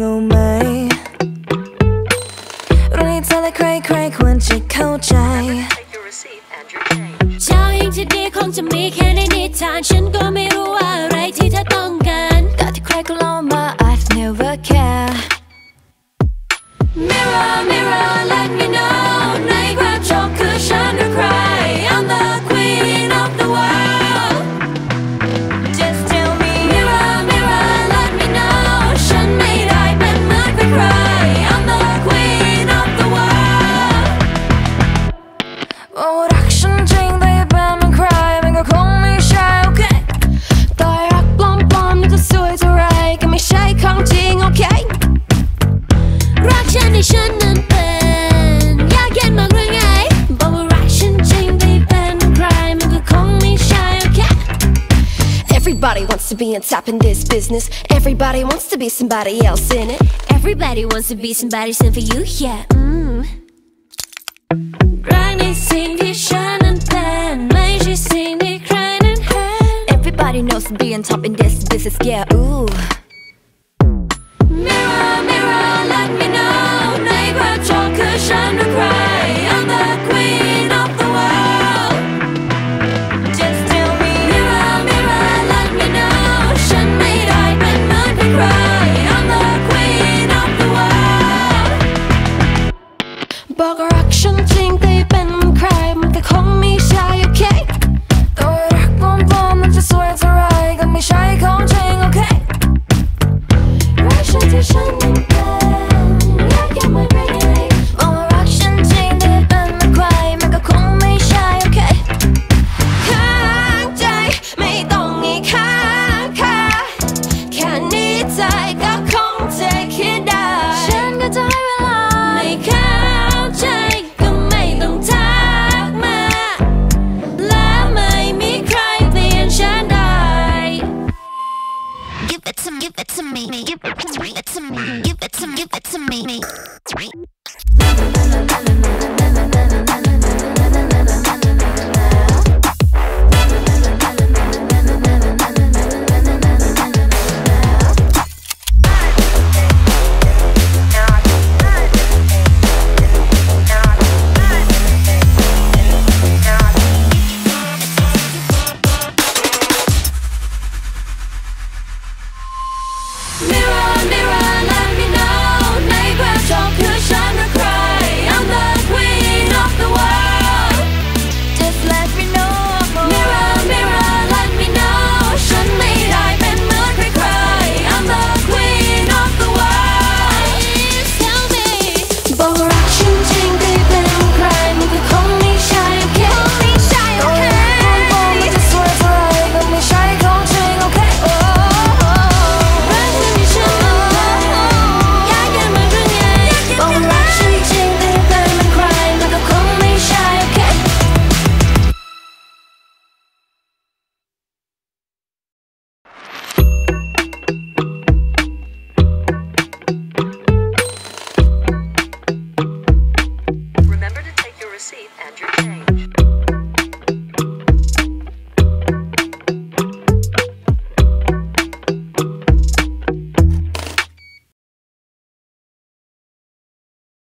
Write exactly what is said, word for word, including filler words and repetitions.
รู้ไหมเรื่องที่เธอและใครๆควรจะเข้าใจเจ้าหญิงที่ดีคงจะมีแค่ในนิทานฉันก็ไม่รู้ว่าอะไรที่เธอต้องการแต่ที่ใครก็เล่ามา I've never care Mirror mirror let me know ในกระจกคือฉันหรือใคร I'm the queen of the world Just tell me Mirror mirror let me know ฉันไม่ได้เป็นเหมือนใคร I'm the queen of the world โอ้รักฉันจริงแต่อย่าเป็นเหมือนใครมันก็คงไม่ใช่โอเคต่อให้รักปลอมๆนี่จะสวยเท่าไรก็ไม่ใช่ของจริงโอเครักฉันที่ฉันนั้นเป็นอยากเย็นมากหรือไงบอกว่ารักฉันจริงที่เป็นใครมันก็คงไม่ใช่โอเค Everybody wants to be on top in this business Everybody wants to be somebody else in it Everybody wants to be somebody sent for you yeah mm. รักในสิ่งที่ฉันนั้นเป็นไม่ใช่สิ่งที่ใครนั้นเห็น Everybody knows to be on top in this business yeah ooh Mirror mirror let me know ในกระจกคือฉันหรือใคร I'm the queen of the world Just tell me Mirror mirror let me know ฉันไม่ได้เป็นเหมือนใคร I'm the queen of the world บอกรักฉันจริงแต่เป็นใครมันก็คงไม่ใช่โอเคแต่ว่ารักปลอมๆมันจะสวยเท่าไรก็ไม่ใช่ของจริงโอเครักฉันที่ฉันนั้นเป็นอยากเก็บไว้ไว้ไงบอกว่ารักฉันจริงแต่เป็นเหมือนใครมันก็คงไม่ใช่โอเคข้างใจไม่ต้องมีข้างค่ะแค่นี้ใจก็คงจะคิดได้ฉันก็ได้เวลาไม่เข้าใจก็ไม่ต้องทักมาและไม่มีใครเปลี่ยนฉันได้ Give it to me, give it to me, give it to me, give it to me, give it to me, give it to me.